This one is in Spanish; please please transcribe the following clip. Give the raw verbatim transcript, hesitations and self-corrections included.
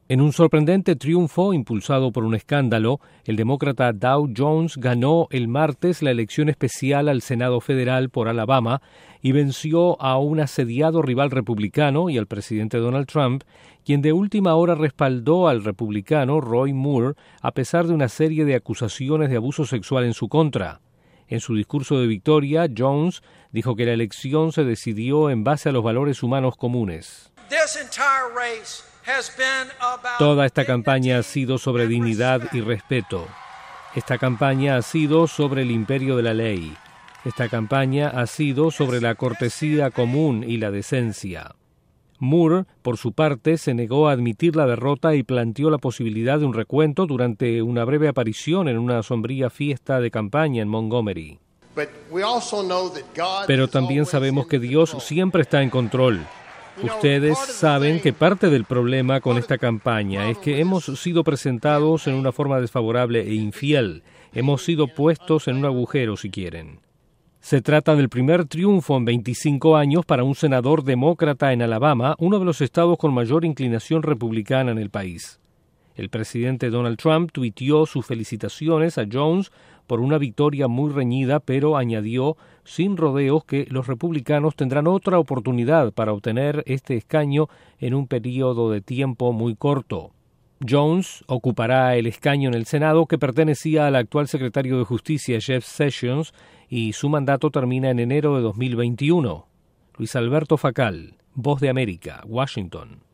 En un sorprendente triunfo impulsado por un escándalo, el demócrata Dow Jones ganó el martes la elección especial al Senado Federal por Alabama y venció a un asediado rival republicano y al presidente Donald Trump, quien de última hora respaldó al republicano Roy Moore a pesar de una serie de acusaciones de abuso sexual en su contra. En su discurso de victoria, Jones dijo que la elección se decidió en base a los valores humanos comunes. Toda esta campaña ha sido sobre dignidad y respeto. Esta campaña ha sido sobre el imperio de la ley. Esta campaña ha sido sobre la cortesía común y la decencia. Moore, por su parte, se negó a admitir la derrota y planteó la posibilidad de un recuento durante una breve aparición en una sombría fiesta de campaña en Montgomery. Pero también sabemos que Dios siempre está en control. Ustedes saben que parte del problema con esta campaña es que hemos sido presentados en una forma desfavorable e infiel. Hemos sido puestos en un agujero, si quieren. Se trata del primer triunfo en veinticinco años para un senador demócrata en Alabama, uno de los estados con mayor inclinación republicana en el país. El presidente Donald Trump tuiteó sus felicitaciones a Jones por una victoria muy reñida, pero añadió sin rodeos que los republicanos tendrán otra oportunidad para obtener este escaño en un periodo de tiempo muy corto. Jones ocupará el escaño en el Senado que pertenecía al actual secretario de Justicia Jeff Sessions y su mandato termina en enero de dos mil veintiuno. Luis Alberto Facal, Voz de América, Washington.